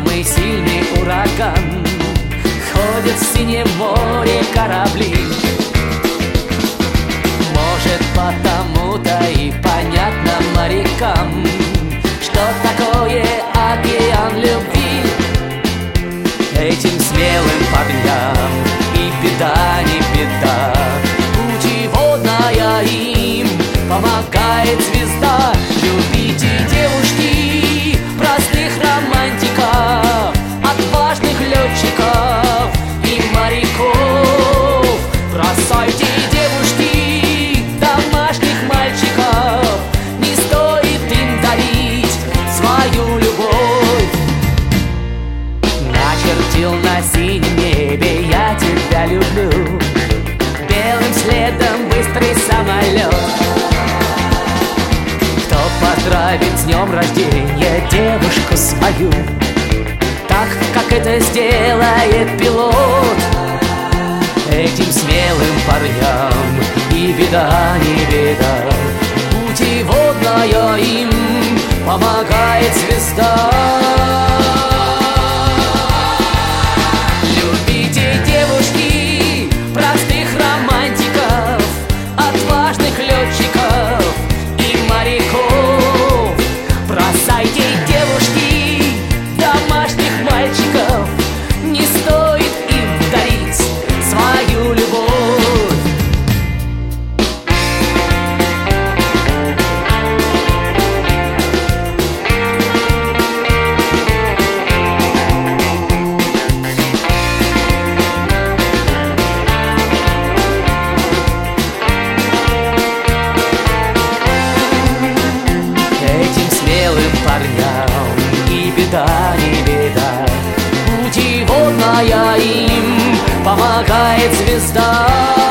самый сильный ураган. Ходят в синем море корабли. Может, потому-то и понятно морякам, что такое океан любви. Этим смелым парням и беда не беда, путеводная им помогает звезда. Любите, девушки, простых романтиков, отважных летчиков и моряков. Бросайте, девушки, домашних мальчиков, не стоит им дарить свою любовь. Начертил на синем небе я тебя люблю, белым следом быстрый самолет. Кто поздравит с днем рождения девушку свою, так, как это сделает пилот? Этим смелым парням и беда не беда, путеводная им помогает звезда. Любите, девушки, простых романтиков, отважных летчиков и моряков. Бросайте, девушки, домашних мальчиков, не стоит им дарить свою любовь. Этим смелым парням и беда не беда, путеводная им помогает звезда.